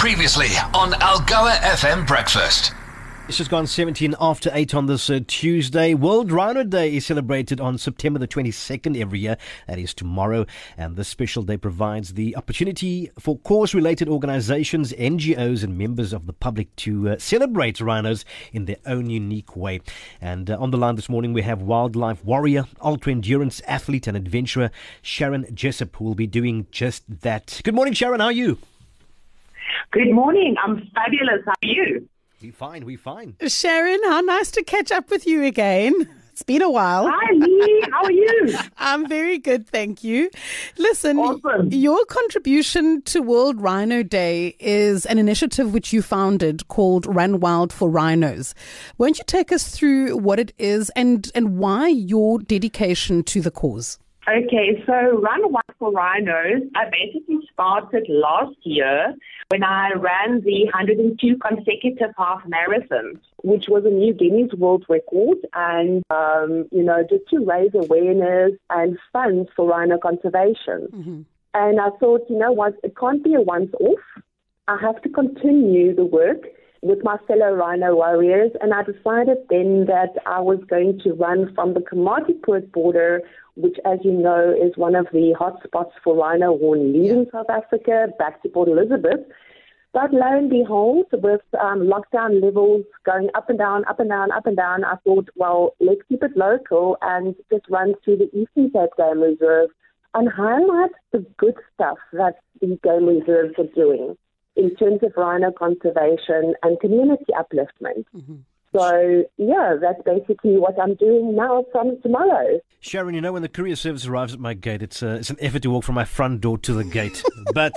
Previously on Algoa FM Breakfast. It's just gone 17 after 8 on this Tuesday. World Rhino Day is celebrated on September the 22nd every year. That is tomorrow. And this special day provides the opportunity for cause-related organizations, NGOs and members of the public to celebrate rhinos in their own unique way. And on the line this morning we have wildlife warrior, ultra-endurance athlete and adventurer Sharon Jessup, who will be doing just that. Good morning, Sharon. How are you? Good morning. I'm fabulous. How are you? We're fine. Sharon, how nice to catch up with you again. It's been a while. Hi, Lee. How are you? I'm very good, thank you. Listen, Awesome. Your contribution to World Rhino Day is an initiative which you founded called Run Wild for Rhinos. Won't you take us through what it is and why your dedication to the cause? Okay, so Run Wild for Rhinos, I basically started last year when I ran the 102 consecutive half marathons, which was a new Guinness World Record, and, just to raise awareness and funds for rhino conservation. Mm-hmm. And I thought, you know what, it can't be a once-off. I have to continue the work with my fellow rhino warriors, and I decided then that I was going to run from the Komatipoort border, which, as you know, is one of the hotspots for rhino horn, leaving South Africa back to Port Elizabeth. But lo and behold, with lockdown levels going up and down, up and down, up and down, I thought, well, let's keep it local and just run through the Eastern Cape Game Reserve and highlight the good stuff that the game reserves are doing in terms of rhino conservation and community upliftment. Mm-hmm. So, that's basically what I'm doing now from tomorrow. Sharon, when the courier service arrives at my gate, it's an effort to walk from my front door to the gate. But,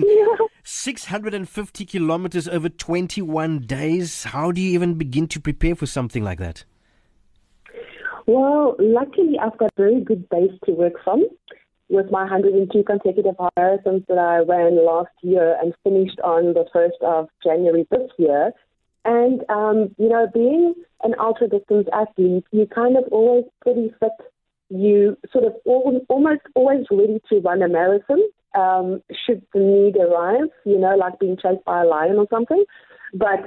650 kilometers over 21 days. How do you even begin to prepare for something like that? Well, luckily, I've got a very good base to work from with my 102 consecutive marathons that I ran last year and finished on the 1st of January this year. And, being an ultra-distance athlete, you're kind of always pretty fit. You sort of almost always ready to run a marathon should the need arise, like being chased by a lion or something. But,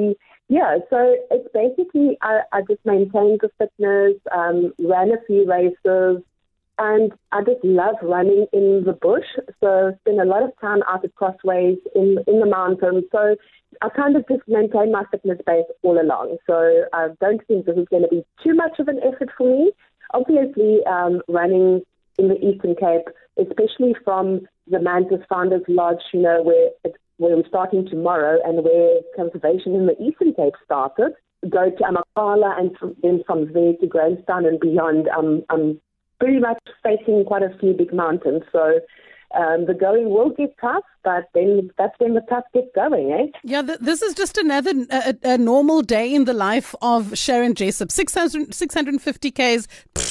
so it's basically I just maintained the fitness, ran a few races, and I just love running in the bush. So spend a lot of time out at crossways in the mountains. So I kind of just maintain my fitness base all along. So I don't think this is going to be too much of an effort for me. Obviously, running in the Eastern Cape, especially from the Mantis Founders Lodge, where we're starting tomorrow and where conservation in the Eastern Cape started, go to Amakhala and then from there to Grahamstown and beyond. I'm pretty much facing quite a few big mountains. So the going will get tough, but then that's when the tough gets going, eh? Yeah, this is just another a normal day in the life of Sharon Jessup. 650 Ks,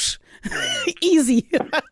easy.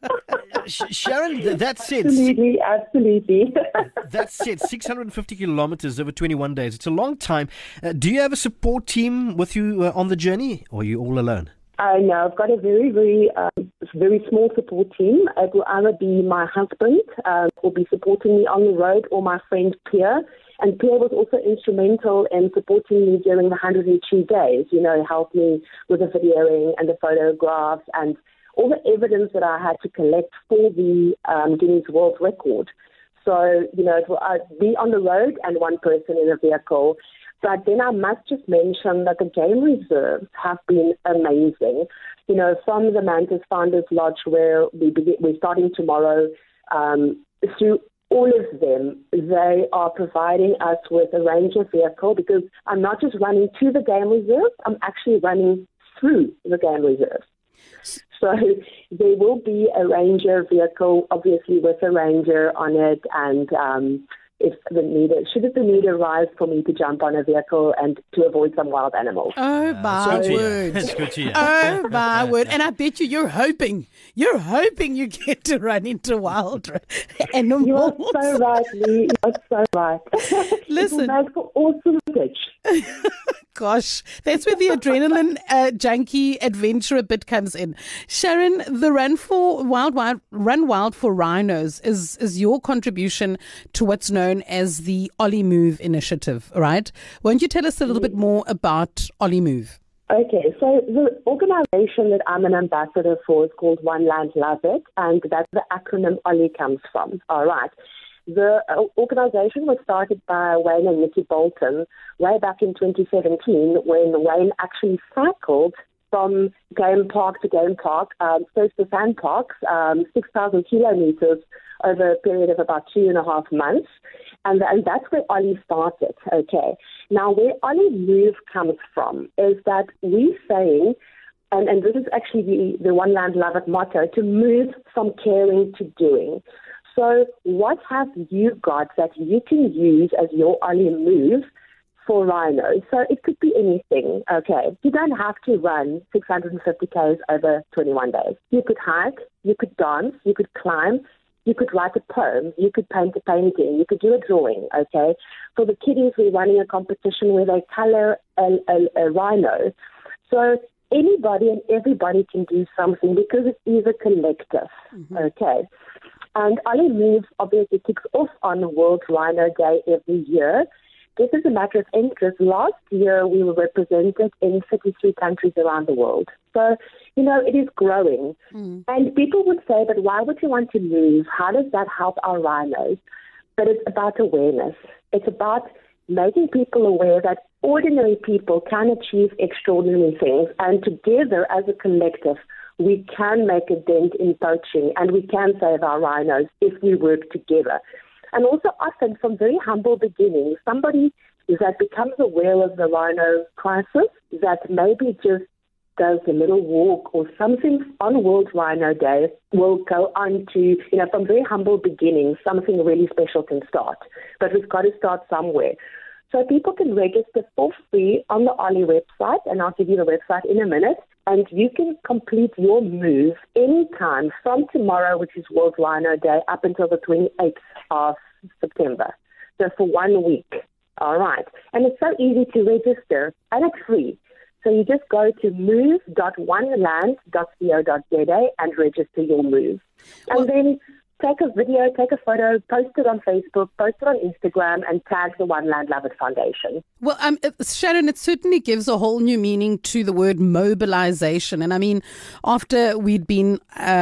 Sharon, that's it. Absolutely. That's it, 650 kilometers over 21 days. It's a long time. Do you have a support team with you on the journey, or are you all alone? No, I've got a very, very, very small support team. It will either be my husband who will be supporting me on the road, or my friend Pierre. And Pierre was also instrumental in supporting me during the 102 days, helped me with the videoing and the photographs and all the evidence that I had to collect for the Guinness World Record. So, it will be on the road and one person in a vehicle. But then I must just mention that the game reserves have been amazing. From the Mantis Founders Lodge, where we're starting tomorrow, through all of them, they are providing us with a ranger vehicle, because I'm not just running to the game reserve, I'm actually running through the game reserve. So there will be a ranger vehicle, obviously with a ranger on it, and should the need arise for me to jump on a vehicle and to avoid some wild animals. Oh, my word. That's good to hear. Oh, my word. And I bet you're hoping you get to run into wild animals. You are so right, Lee. You are so right. Listen. It will make for awesome pitch. gosh, that's where the adrenaline junkie adventurer bit comes in. Sharon, the Run Wild for Rhinos is your contribution to what's known as the Ollie Move initiative, right? Won't you tell us a little bit more about Ollie Move? Okay, so the organization that I'm an ambassador for is called One Land Love It, and that's the acronym Ollie comes from. All right. The organization was started by Wayne and Nikki Bolton way back in 2017 when Wayne actually cycled from game park to game park, first to sand parks, 6,000 kilometers over a period of about 2.5 months. And that's where Ollie started, okay. Now, where Ollie Move comes from is that we're saying, and this is actually the One Land Love It motto, to move from caring to doing. So what have you got that you can use as your Ollie Move for rhinos? So it could be anything, okay. You don't have to run 650 Ks over 21 days. You could hike, you could dance, you could climb, you could write a poem, you could paint a painting, you could do a drawing, okay? For the kiddies, we're running a competition where they color a rhino. So anybody and everybody can do something because it is a collective, okay? And Ollie Move obviously kicks off on World Rhino Day every year. This is a matter of interest. Last year, we were represented in 33 countries around the world. So, it is growing. And people would say, but why would you want to move? How does that help our rhinos? But it's about awareness. It's about making people aware that ordinary people can achieve extraordinary things. And together, as a collective, we can make a dent in poaching and we can save our rhinos if we work together. And also often from very humble beginnings, somebody that becomes aware of the rhino crisis, that maybe just does a little walk or something on World Rhino Day will go on to, from very humble beginnings, something really special can start. But we've got to start somewhere. So people can register for free on the Ollie website, and I'll give you the website in a minute. And you can complete your move anytime from tomorrow, which is World Rhino Day, up until the 28th of September. So for 1 week. All right. And it's so easy to register, and it's free. So you just go to move.oneland.co.za and register your move. And then take a video, take a photo, post it on Facebook, post it on Instagram, and tag the One Land Love It Foundation. Well, Sharon, it certainly gives a whole new meaning to the word mobilization. And I mean, after we'd been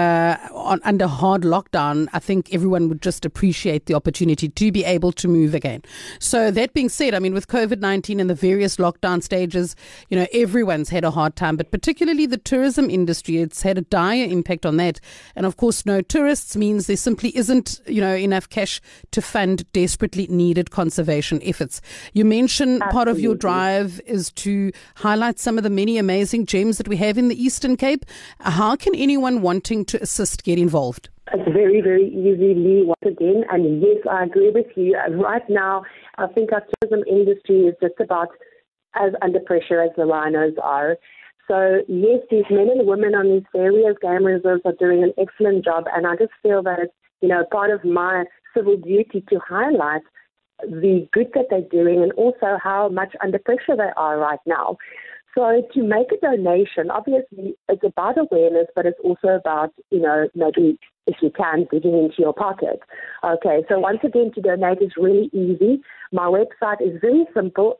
under hard lockdown, I think everyone would just appreciate the opportunity to be able to move again. So that being said, I mean, with COVID-19 and the various lockdown stages, everyone's had a hard time, but particularly the tourism industry, it's had a dire impact on that. And of course, no tourists means there's simply isn't, enough cash to fund desperately needed conservation efforts. You mentioned part of your drive is to highlight some of the many amazing gems that we have in the Eastern Cape. How can anyone wanting to assist get involved? It's very, very easy, Lee, once again. And yes, I agree with you. Right now, I think our tourism industry is just about as under pressure as the rhinos are. So, yes, these men and women on these various game reserves are doing an excellent job, and I just feel that it's, part of my civil duty to highlight the good that they're doing and also how much under pressure they are right now. So to make a donation, obviously it's about awareness, but it's also about, maybe if you can, digging into your pocket. Okay, so once again, to donate is really easy. My website is very simple,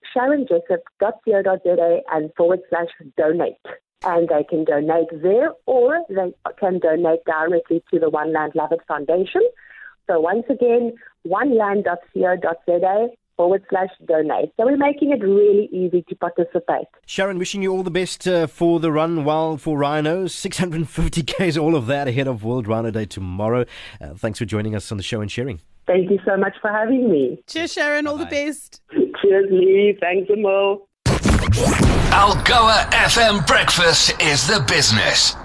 sharonjessup.co.za and /donate. And they can donate there or they can donate directly to the One Land Love It Foundation. So once again, oneland.co.za /donate. So we're making it really easy to participate. Sharon, wishing you all the best for the Run Wild for Rhinos. 650 Ks, all of that ahead of World Rhino Day tomorrow. Thanks for joining us on the show and sharing. Thank you so much for having me. Cheers, Sharon. All the best. Cheers, Lee. Thanks, Mo. Algoa FM Breakfast is the business.